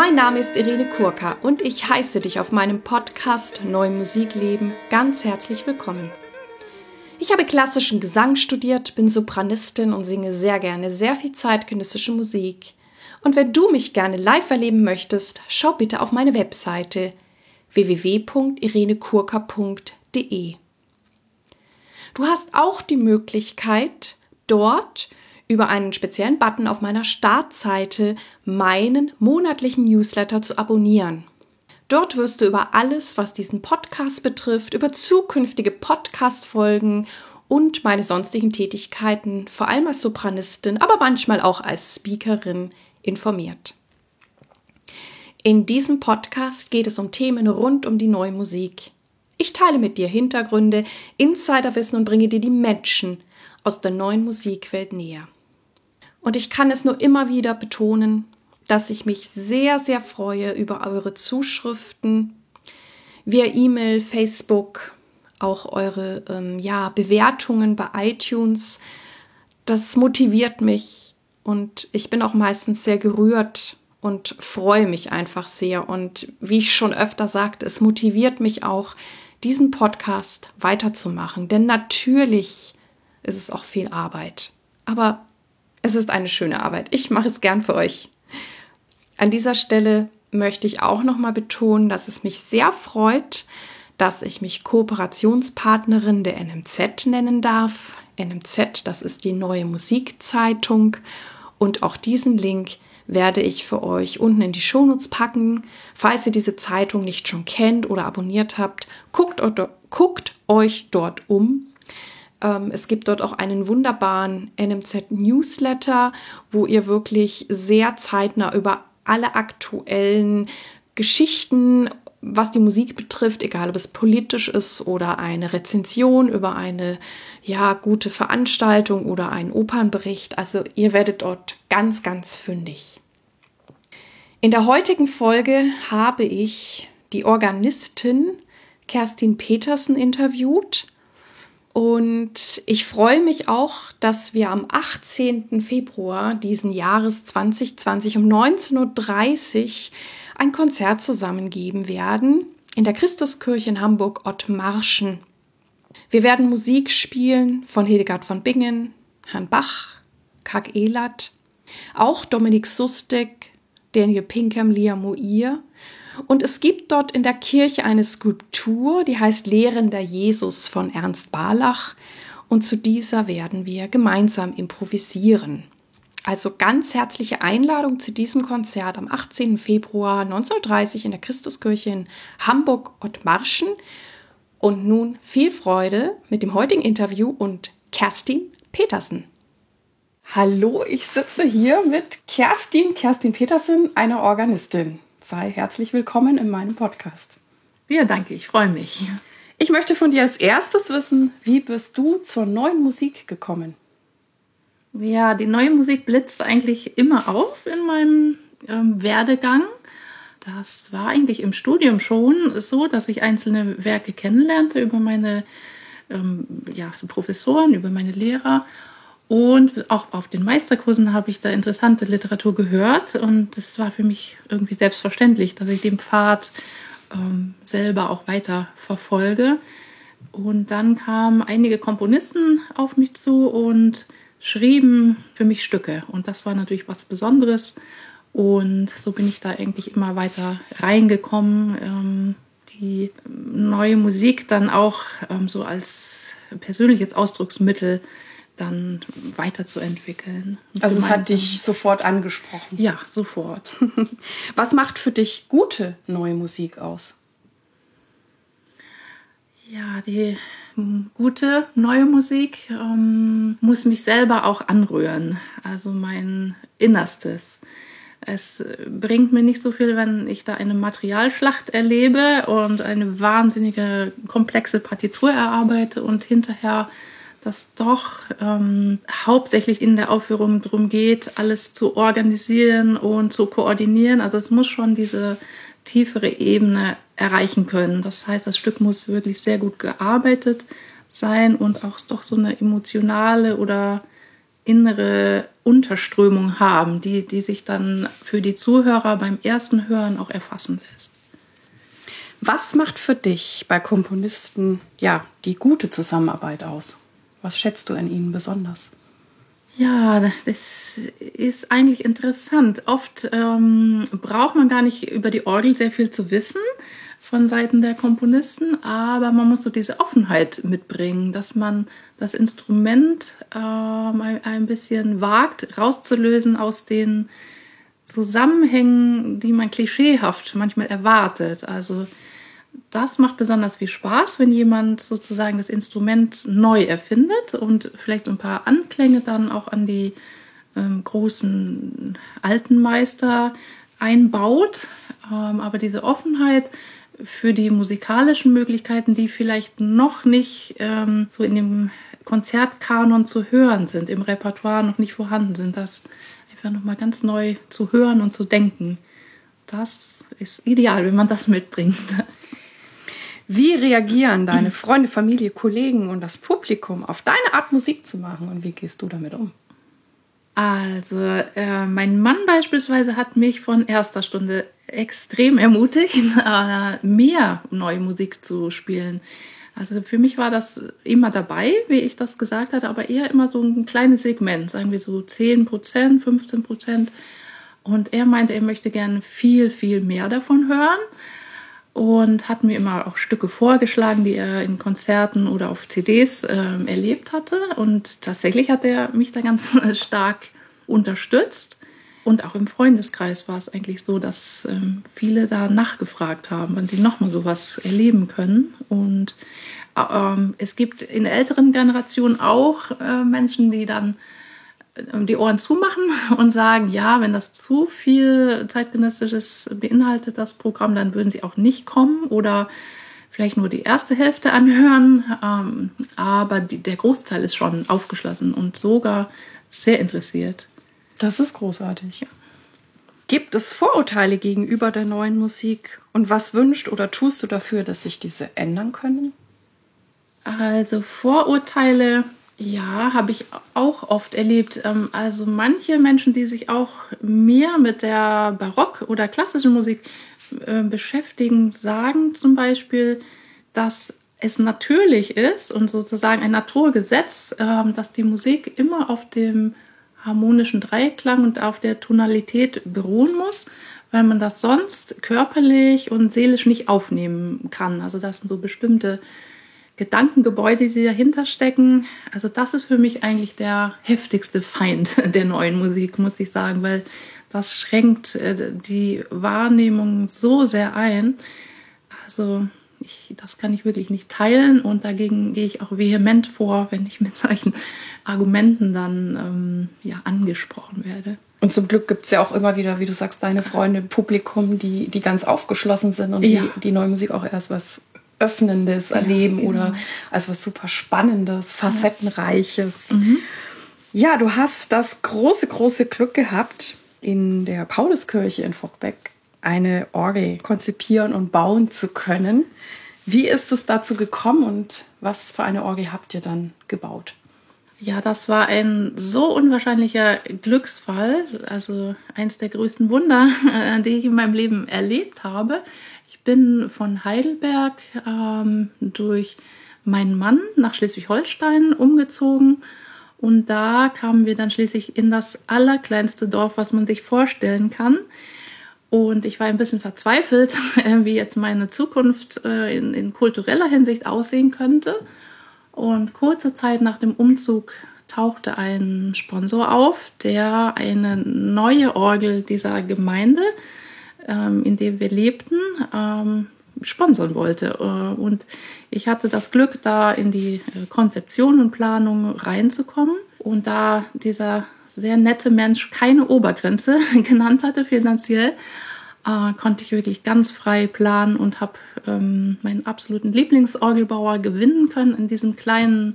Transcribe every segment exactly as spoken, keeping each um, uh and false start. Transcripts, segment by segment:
Mein Name ist Irene Kurka und ich heiße dich auf meinem Podcast Neu Musik leben ganz herzlich willkommen. Ich habe klassischen Gesang studiert, bin Sopranistin und singe sehr gerne sehr viel zeitgenössische Musik. Und wenn du mich gerne live erleben möchtest, schau bitte auf meine Webseite w w w punkt irenekurka punkt d e. Du hast auch die Möglichkeit, dort über einen speziellen Button auf meiner Startseite meinen monatlichen Newsletter zu abonnieren. Dort wirst du über alles, was diesen Podcast betrifft, über zukünftige Podcast-Folgen und meine sonstigen Tätigkeiten, vor allem als Sopranistin, aber manchmal auch als Speakerin, informiert. In diesem Podcast geht es um Themen rund um die neue Musik. Ich teile mit dir Hintergründe, Insiderwissen und bringe dir die Menschen aus der neuen Musikwelt näher. Und ich kann es nur immer wieder betonen, dass ich mich sehr, sehr freue über eure Zuschriften via E-Mail, Facebook, auch eure ähm, ja, Bewertungen bei iTunes. Das motiviert mich und ich bin auch meistens sehr gerührt und freue mich einfach sehr. Und wie ich schon öfter sagte, es motiviert mich auch, diesen Podcast weiterzumachen. Denn natürlich ist es auch viel Arbeit. Aber es ist eine schöne Arbeit. Ich mache es gern für euch. An dieser Stelle möchte ich auch nochmal betonen, dass es mich sehr freut, dass ich mich Kooperationspartnerin der N M Z nennen darf. N M Z, das ist die Neue Musikzeitung. Und auch diesen Link werde ich für euch unten in die Shownotes packen. Falls ihr diese Zeitung nicht schon kennt oder abonniert habt, guckt, guckt euch dort um. Es gibt dort auch einen wunderbaren N M Z-Newsletter, wo ihr wirklich sehr zeitnah über alle aktuellen Geschichten, was die Musik betrifft, egal ob es politisch ist oder eine Rezension über eine ja, gute Veranstaltung oder einen Opernbericht. Also ihr werdet dort ganz, ganz fündig. In der heutigen Folge habe ich die Organistin Kerstin Petersen interviewt. Und ich freue mich auch, dass wir am achtzehnten Februar diesen Jahres zwanzig zwanzig um neunzehn Uhr dreißig ein Konzert zusammen geben werden in der Christuskirche in Hamburg-Ottmarschen. Wir werden Musik spielen von Hildegard von Bingen, Herrn Bach, Kak Elat, auch Dominik Sustek, Daniel Pinkham, Lia Moir. Und es gibt dort in der Kirche eine Skulptur, die heißt Lehrender Jesus von Ernst Barlach. Und zu dieser werden wir gemeinsam improvisieren. Also ganz herzliche Einladung zu diesem Konzert am achtzehnten Februar neunzehn Uhr dreißig in der Christuskirche in Hamburg-Ottmarschen. Und nun viel Freude mit dem heutigen Interview und Kerstin Petersen. Hallo, ich sitze hier mit Kerstin, Kerstin Petersen, einer Organistin. Sei herzlich willkommen in meinem Podcast. Ja, danke, ich freue mich. Ich möchte von dir als erstes wissen, wie bist du zur neuen Musik gekommen? Ja, die neue Musik blitzt eigentlich immer auf in meinem ähm, Werdegang. Das war eigentlich im Studium schon so, dass ich einzelne Werke kennenlernte über meine ähm, ja, Professoren, über meine Lehrer. Und auch auf den Meisterkursen habe ich da interessante Literatur gehört. Und das war für mich irgendwie selbstverständlich, dass ich den Pfad ähm, selber auch weiter verfolge. Und dann kamen einige Komponisten auf mich zu und schrieben für mich Stücke. Und das war natürlich was Besonderes. Und so bin ich da eigentlich immer weiter reingekommen, ähm, die neue Musik dann auch ähm, so als persönliches Ausdrucksmittel dann weiterzuentwickeln. Also es hat dich sofort angesprochen? Ja, sofort. Was macht für dich gute neue Musik aus? Ja, die gute neue Musik ähm, muss mich selber auch anrühren, also mein Innerstes. Es bringt mir nicht so viel, wenn ich da eine Materialschlacht erlebe und eine wahnsinnige komplexe Partitur erarbeite und hinterher dass doch ähm, hauptsächlich in der Aufführung darum geht, alles zu organisieren und zu koordinieren. Also es muss schon diese tiefere Ebene erreichen können. Das heißt, das Stück muss wirklich sehr gut gearbeitet sein und auch doch so eine emotionale oder innere Unterströmung haben, die, die sich dann für die Zuhörer beim ersten Hören auch erfassen lässt. Was macht für dich bei Komponisten ja die gute Zusammenarbeit aus? Was schätzt du an ihnen besonders? Ja, das ist eigentlich interessant. Oft ähm, braucht man gar nicht über die Orgel sehr viel zu wissen von Seiten der Komponisten, aber man muss so diese Offenheit mitbringen, dass man das Instrument ähm, ein, ein bisschen wagt, rauszulösen aus den Zusammenhängen, die man klischeehaft manchmal erwartet. Also das macht besonders viel Spaß, wenn jemand sozusagen das Instrument neu erfindet und vielleicht ein paar Anklänge dann auch an die ähm, großen alten Meister einbaut. Ähm, aber diese Offenheit für die musikalischen Möglichkeiten, die vielleicht noch nicht ähm, so in dem Konzertkanon zu hören sind, im Repertoire noch nicht vorhanden sind, das einfach nochmal ganz neu zu hören und zu denken. Das ist ideal, wenn man das mitbringt. Wie reagieren deine Freunde, Familie, Kollegen und das Publikum auf deine Art, Musik zu machen und wie gehst du damit um? Also, äh, mein Mann beispielsweise hat mich von erster Stunde extrem ermutigt, äh, mehr neue Musik zu spielen. Also für mich war das immer dabei, wie ich das gesagt hatte, aber eher immer so ein kleines Segment, sagen wir so zehn Prozent, fünfzehn Prozent. Und er meinte, er möchte gerne viel, viel mehr davon hören. Und hat mir immer auch Stücke vorgeschlagen, die er in Konzerten oder auf C Ds äh, erlebt hatte. Und tatsächlich hat er mich da ganz stark unterstützt. Und auch im Freundeskreis war es eigentlich so, dass ähm, viele da nachgefragt haben, wann sie nochmal sowas erleben können. Und ähm, es gibt in der älteren Generation auch äh, Menschen, die dann die Ohren zumachen und sagen, ja, wenn das zu viel Zeitgenössisches beinhaltet, das Programm, dann würden sie auch nicht kommen oder vielleicht nur die erste Hälfte anhören. Ähm, aber die, der Großteil ist schon aufgeschlossen und sogar sehr interessiert. Das ist großartig. Ja. Gibt es Vorurteile gegenüber der neuen Musik? Und was wünscht oder tust du dafür, dass sich diese ändern können? Also Vorurteile... Ja, habe ich auch oft erlebt. Also manche Menschen, die sich auch mehr mit der Barock- oder klassischen Musik beschäftigen, sagen zum Beispiel, dass es natürlich ist und sozusagen ein Naturgesetz, dass die Musik immer auf dem harmonischen Dreiklang und auf der Tonalität beruhen muss, weil man das sonst körperlich und seelisch nicht aufnehmen kann. Also das sind so bestimmte Gedankengebäude, die dahinter stecken. Also das ist für mich eigentlich der heftigste Feind der neuen Musik, muss ich sagen, weil das schränkt die Wahrnehmung so sehr ein. Also ich, das kann ich wirklich nicht teilen und dagegen gehe ich auch vehement vor, wenn ich mit solchen Argumenten dann ähm, ja, angesprochen werde. Und zum Glück gibt es ja auch immer wieder, wie du sagst, deine Freunde, Publikum, die, die ganz aufgeschlossen sind und ja. die, die neue Musik auch erst was Öffnendes ja, erleben genau. oder als was super Spannendes, Facettenreiches. Ja. Mhm. ja, du hast das große, große Glück gehabt, in der Pauluskirche in Vockbeck eine Orgel konzipieren und bauen zu können. Wie ist es dazu gekommen und was für eine Orgel habt ihr dann gebaut? Ja, das war ein so unwahrscheinlicher Glücksfall, also eins der größten Wunder, die ich in meinem Leben erlebt habe. Ich bin von Heidelberg ähm, durch meinen Mann nach Schleswig-Holstein umgezogen und da kamen wir dann schließlich in das allerkleinste Dorf, was man sich vorstellen kann. Und ich war ein bisschen verzweifelt, wie jetzt meine Zukunft äh, in, in kultureller Hinsicht aussehen könnte. Und kurze Zeit nach dem Umzug tauchte ein Sponsor auf, der eine neue Orgel dieser Gemeinde, ähm, in der wir lebten, ähm, sponsern wollte. Und ich hatte das Glück, da in die Konzeption und Planung reinzukommen. Und da dieser sehr nette Mensch keine Obergrenze genannt hatte finanziell, äh, konnte ich wirklich ganz frei planen und habe ähm, meinen absoluten Lieblingsorgelbauer gewinnen können in diesem kleinen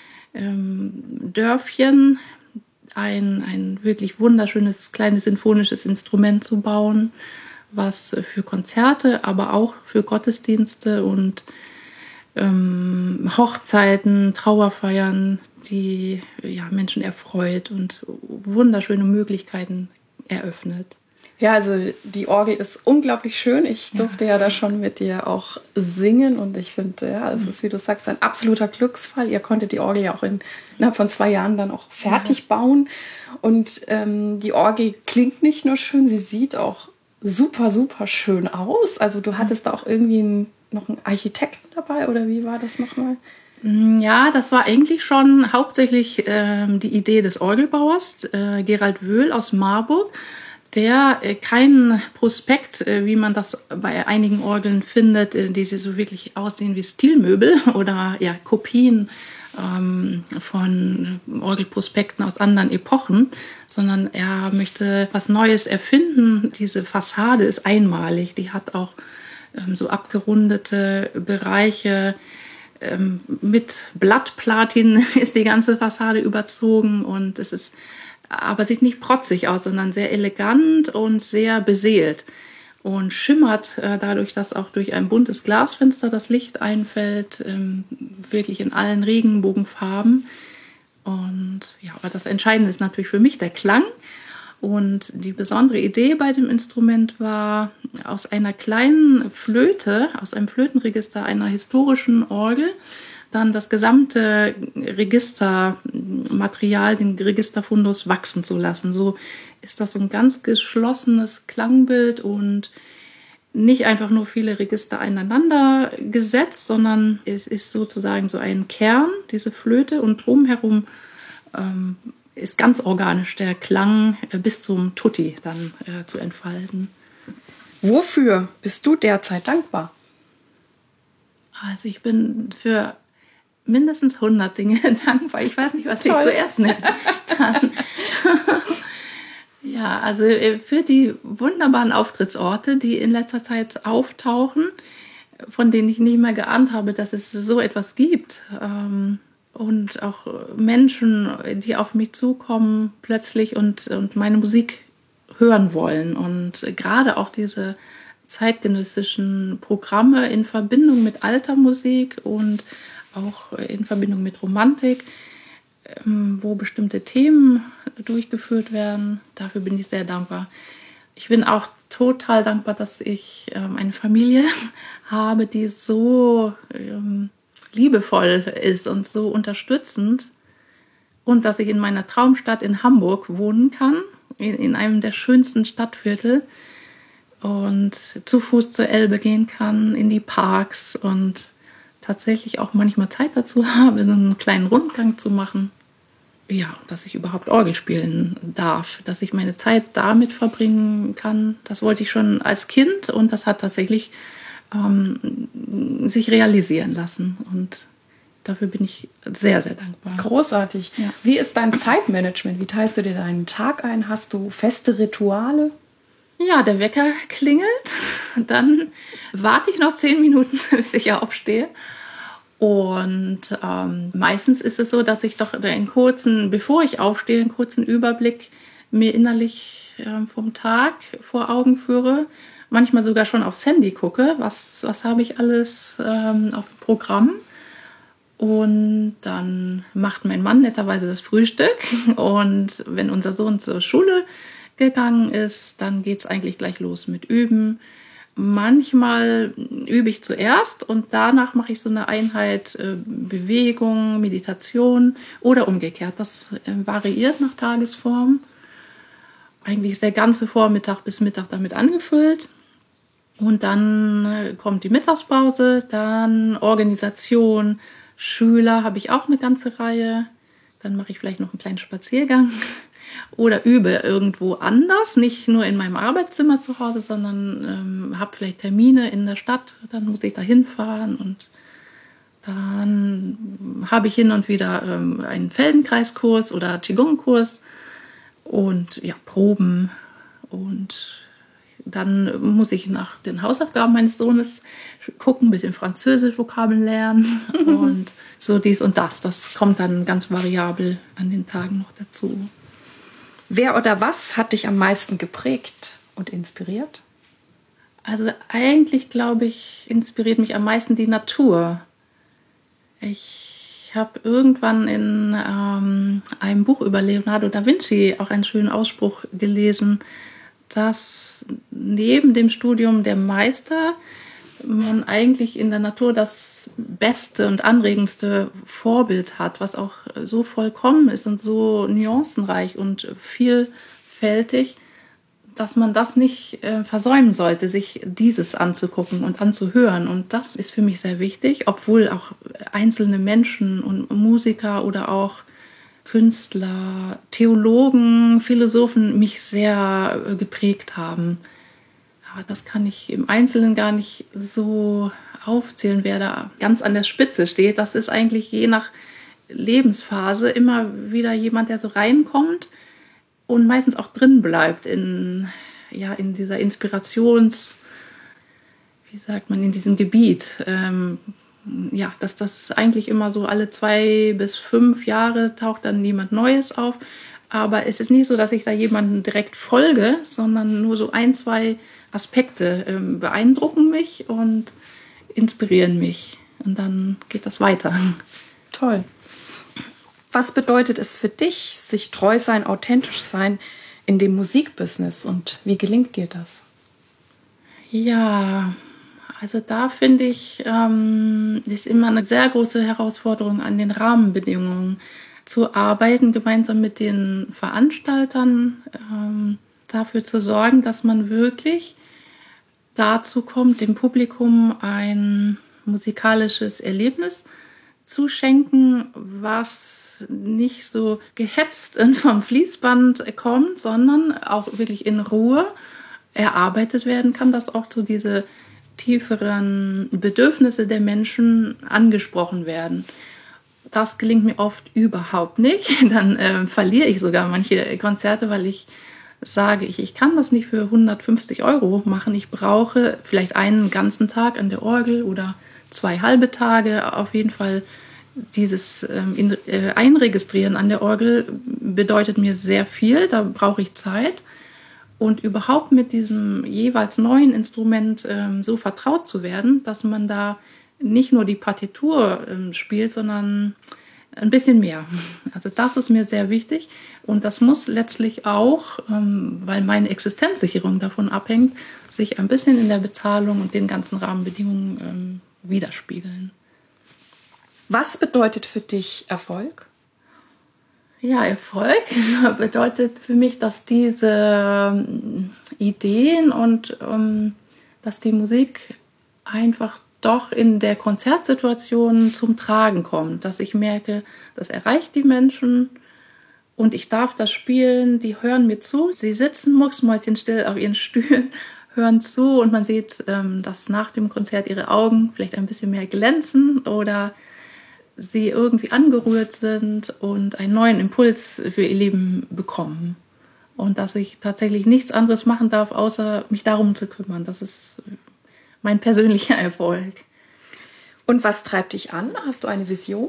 ähm, Dörfchen, ein, ein wirklich wunderschönes kleines sinfonisches Instrument zu bauen, was für Konzerte, aber auch für Gottesdienste und ähm, Hochzeiten, Trauerfeiern, die ja, Menschen erfreut und wunderschöne Möglichkeiten eröffnet. Ja, also die Orgel ist unglaublich schön. Ich durfte ja, ja da schon mit dir auch singen und ich finde, ja, es ist, wie du sagst, ein absoluter Glücksfall. Ihr konntet die Orgel ja auch in, innerhalb von zwei Jahren dann auch fertig ja. bauen und ähm, die Orgel klingt nicht nur schön, sie sieht auch super, super schön aus. Also du hattest da auch irgendwie einen, noch einen Architekten dabei oder wie war das nochmal? Ja, das war eigentlich schon hauptsächlich ähm, die Idee des Orgelbauers, äh, Gerald Wöhl aus Marburg, der äh, kein Prospekt, äh, wie man das bei einigen Orgeln findet, äh, die so wirklich aussehen wie Stilmöbel oder ja, Kopien ähm, von Orgelprospekten aus anderen Epochen, sondern er möchte was Neues erfinden. Diese Fassade ist einmalig, die hat auch ähm, so abgerundete Bereiche. Ähm, mit Blattplatin ist die ganze Fassade überzogen und es ist aber sieht nicht protzig aus, sondern sehr elegant und sehr beseelt und schimmert äh, dadurch, dass auch durch ein buntes Glasfenster das Licht einfällt, ähm, wirklich in allen Regenbogenfarben. Und ja, aber das Entscheidende ist natürlich für mich der Klang. Und die besondere Idee bei dem Instrument war, aus einer kleinen Flöte, aus einem Flötenregister einer historischen Orgel, dann das gesamte Registermaterial, den Registerfundus wachsen zu lassen. So ist das so ein ganz geschlossenes Klangbild und nicht einfach nur viele Register aneinander gesetzt, sondern es ist sozusagen so ein Kern, diese Flöte, und drumherum ähm, ist ganz organisch der Klang äh, bis zum Tutti dann äh, zu entfalten. Wofür bist du derzeit dankbar? Also ich bin für mindestens hundert Dinge dankbar. Ich weiß nicht, was Toll. ich zuerst nennen kann. Ja, also für die wunderbaren Auftrittsorte, die in letzter Zeit auftauchen, von denen ich nicht mehr geahnt habe, dass es so etwas gibt. Und auch Menschen, die auf mich zukommen plötzlich und, und meine Musik hören wollen. Und gerade auch diese zeitgenössischen Programme in Verbindung mit alter Musik und auch in Verbindung mit Romantik, wo bestimmte Themen durchgeführt werden. Dafür bin ich sehr dankbar. Ich bin auch total dankbar, dass ich eine Familie habe, die so liebevoll ist und so unterstützend. Und dass ich in meiner Traumstadt in Hamburg wohnen kann, in einem der schönsten Stadtviertel und zu Fuß zur Elbe gehen kann, in die Parks und tatsächlich auch manchmal Zeit dazu habe, so einen kleinen Rundgang zu machen. Ja, dass ich überhaupt Orgel spielen darf, dass ich meine Zeit damit verbringen kann. Das wollte ich schon als Kind und das hat tatsächlich ähm, sich realisieren lassen. Und dafür bin ich sehr, sehr dankbar. Großartig. Ja. Wie ist dein Zeitmanagement? Wie teilst du dir deinen Tag ein? Hast du feste Rituale? Ja, der Wecker klingelt, dann warte ich noch zehn Minuten, bis ich aufstehe. Und ähm, meistens ist es so, dass ich doch einen kurzen, bevor ich aufstehe, einen kurzen Überblick mir innerlich äh, vom Tag vor Augen führe. Manchmal sogar schon aufs Handy gucke, was, was habe ich alles ähm, auf dem Programm. Und dann macht mein Mann netterweise das Frühstück. Und wenn unser Sohn zur Schule gegangen ist, dann geht es eigentlich gleich los mit Üben. Manchmal übe ich zuerst und danach mache ich so eine Einheit äh, Bewegung, Meditation oder umgekehrt. Das äh, variiert nach Tagesform. Eigentlich ist der ganze Vormittag bis Mittag damit angefüllt. Und dann äh, kommt die Mittagspause, dann Organisation, Schüler habe ich auch eine ganze Reihe. Dann mache ich vielleicht noch einen kleinen Spaziergang. Oder übe irgendwo anders, nicht nur in meinem Arbeitszimmer zu Hause, sondern ähm, habe vielleicht Termine in der Stadt, dann muss ich da hinfahren und dann habe ich hin und wieder ähm, einen Feldenkreiskurs oder Qigong-Kurs und ja, Proben und dann muss ich nach den Hausaufgaben meines Sohnes gucken, ein bisschen Französisch, Vokabeln lernen und so dies und das. Das kommt dann ganz variabel an den Tagen noch dazu. Wer oder was hat dich am meisten geprägt und inspiriert? Also eigentlich, glaube ich, inspiriert mich am meisten die Natur. Ich habe irgendwann in ähm, einem Buch über Leonardo da Vinci auch einen schönen Ausspruch gelesen, dass neben dem Studium der Meister man eigentlich in der Natur das beste und anregendste Vorbild hat, was auch so vollkommen ist und so nuancenreich und vielfältig, dass man das nicht äh, versäumen sollte, sich dieses anzugucken und anzuhören. Und das ist für mich sehr wichtig, obwohl auch einzelne Menschen und Musiker oder auch Künstler, Theologen, Philosophen mich sehr äh, geprägt haben. Aber das kann ich im Einzelnen gar nicht so aufzählen, wer da ganz an der Spitze steht. Das ist eigentlich je nach Lebensphase immer wieder jemand, der so reinkommt und meistens auch drin bleibt in, ja, in dieser Inspirations, wie sagt man, in diesem Gebiet. Ähm, ja, dass das eigentlich immer so alle zwei bis fünf Jahre taucht dann jemand Neues auf. Aber es ist nicht so, dass ich da jemanden direkt folge, sondern nur so ein, zwei Aspekte ähm, beeindrucken mich und inspirieren mich. Und dann geht das weiter. Toll. Was bedeutet es für dich, sich treu sein, authentisch sein in dem Musikbusiness und wie gelingt dir das? Ja, also da finde ich, ähm, ist immer eine sehr große Herausforderung, an den Rahmenbedingungen zu arbeiten, gemeinsam mit den Veranstaltern, ähm, dafür zu sorgen, dass man wirklich dazu kommt, dem Publikum ein musikalisches Erlebnis zu schenken, was nicht so gehetzt vom Fließband kommt, sondern auch wirklich in Ruhe erarbeitet werden kann, dass auch so diese tieferen Bedürfnisse der Menschen angesprochen werden. Das gelingt mir oft überhaupt nicht. Dann äh, verliere ich sogar manche Konzerte, weil ich sage, ich, ich kann das nicht für hundertfünfzig Euro machen. Ich brauche vielleicht einen ganzen Tag an der Orgel oder zwei halbe Tage. Auf jeden Fall dieses ähm, in, äh, Einregistrieren an der Orgel bedeutet mir sehr viel. Da brauche ich Zeit. Und überhaupt mit diesem jeweils neuen Instrument ähm, so vertraut zu werden, dass man da nicht nur die Partitur ähm, spielt, sondern ein bisschen mehr. Also das ist mir sehr wichtig. Und das muss letztlich auch, ähm, weil meine Existenzsicherung davon abhängt, sich ein bisschen in der Bezahlung und den ganzen Rahmenbedingungen ähm, widerspiegeln. Was bedeutet für dich Erfolg? Ja, Erfolg bedeutet für mich, dass diese Ideen und ähm, dass die Musik einfach doch in der Konzertsituation zum Tragen kommt. Dass ich merke, das erreicht die Menschen und ich darf das spielen, die hören mir zu. Sie sitzen mucksmäuschenstill auf ihren Stühlen, hören zu und man sieht, ähm, dass nach dem Konzert ihre Augen vielleicht ein bisschen mehr glänzen oder sie irgendwie angerührt sind und einen neuen Impuls für ihr Leben bekommen. Und dass ich tatsächlich nichts anderes machen darf, außer mich darum zu kümmern. Das ist mein persönlicher Erfolg. Und was treibt dich an? Hast du eine Vision?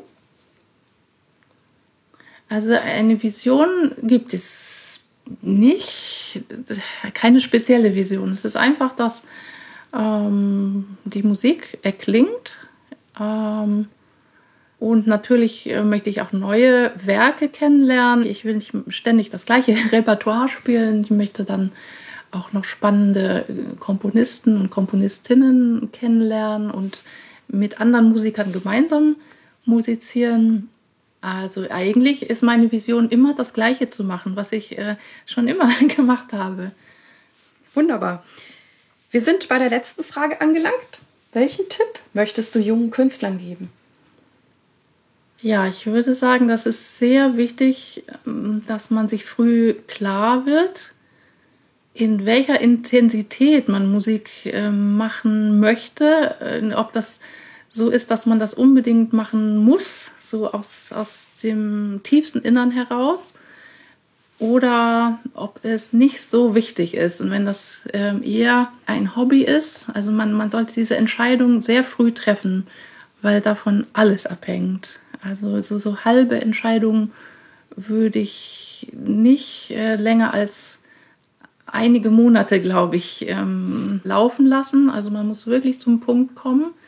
Also eine Vision gibt es nicht. Keine spezielle Vision. Es ist einfach, dass ähm, die Musik erklingt. Ähm, Und natürlich äh, möchte ich auch neue Werke kennenlernen. Ich will nicht ständig das gleiche Repertoire spielen. Ich möchte dann auch noch spannende Komponisten und Komponistinnen kennenlernen und mit anderen Musikern gemeinsam musizieren. Also eigentlich ist meine Vision immer das Gleiche zu machen, was ich äh, schon immer gemacht habe. Wunderbar. Wir sind bei der letzten Frage angelangt. Welchen Tipp möchtest du jungen Künstlern geben? Ja, ich würde sagen, das ist sehr wichtig, dass man sich früh klar wird, in welcher Intensität man Musik äh, machen möchte. Äh, ob das so ist, dass man das unbedingt machen muss, so aus, aus dem tiefsten Innern heraus, oder ob es nicht so wichtig ist. Und wenn das äh, eher ein Hobby ist, also man, man sollte diese Entscheidung sehr früh treffen, weil davon alles abhängt. Also so, so halbe Entscheidungen würde ich nicht äh, länger als einige Monate, glaube ich, ähm, laufen lassen. Also man muss wirklich zum Punkt kommen.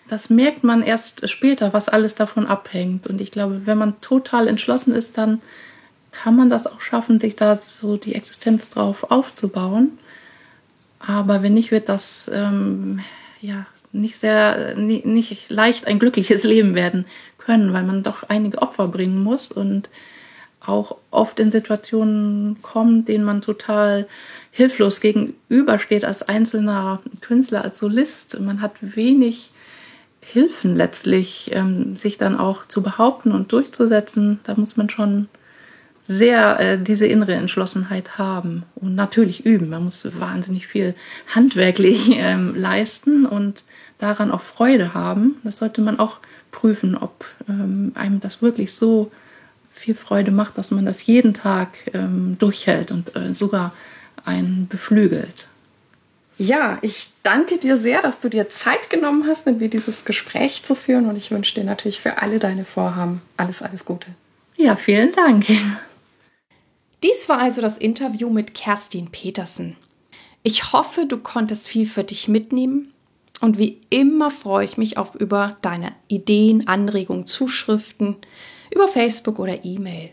das merkt man erst später, was alles davon abhängt. Und ich glaube, wenn man total entschlossen ist, dann kann man das auch schaffen, sich da so die Existenz drauf aufzubauen. Aber wenn nicht, wird das ähm, ja nicht sehr, nicht, nicht leicht ein glückliches Leben werden können, weil man doch einige Opfer bringen muss und auch oft in Situationen kommt, denen man total hilflos gegenübersteht als einzelner Künstler, als Solist. Man hat wenig Hilfen letztlich, ähm, sich dann auch zu behaupten und durchzusetzen. Da muss man schon sehr äh, diese innere Entschlossenheit haben und natürlich üben. Man muss wahnsinnig viel handwerklich ähm, leisten und daran auch Freude haben. Das sollte man auch prüfen, ob ähm, einem das wirklich so viel Freude macht, dass man das jeden Tag ähm, durchhält und äh, sogar einen beflügelt. Ja, ich danke dir sehr, dass du dir Zeit genommen hast, mit mir dieses Gespräch zu führen, und ich wünsche dir natürlich für alle deine Vorhaben alles, alles Gute. Ja, vielen Dank. Dies war also das Interview mit Kerstin Petersen. Ich hoffe, du konntest viel für dich mitnehmen, und wie immer freue ich mich auf über deine Ideen, Anregungen, Zuschriften über Facebook oder E-Mail.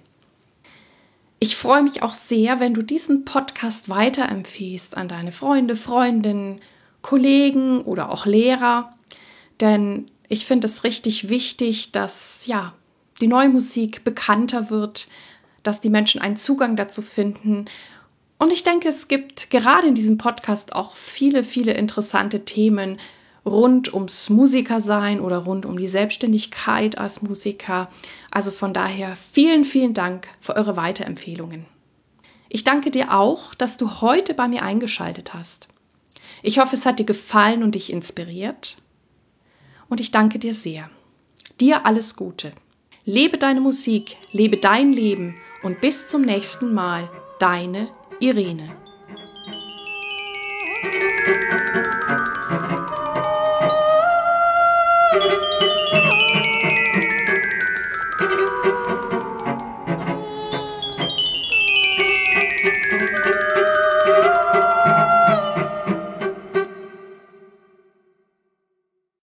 Ich freue mich auch sehr, wenn du diesen Podcast weiterempfiehlst an deine Freunde, Freundinnen, Kollegen oder auch Lehrer, denn ich finde es richtig wichtig, dass ja, die neue Musik bekannter wird, dass die Menschen einen Zugang dazu finden. Und ich denke, es gibt gerade in diesem Podcast auch viele, viele interessante Themen rund ums Musikersein oder rund um die Selbstständigkeit als Musiker. Also von daher vielen, vielen Dank für eure Weiterempfehlungen. Ich danke dir auch, dass du heute bei mir eingeschaltet hast. Ich hoffe, es hat dir gefallen und dich inspiriert. Und ich danke dir sehr. Dir alles Gute. Lebe deine Musik, lebe dein Leben und bis zum nächsten Mal, deine Irene.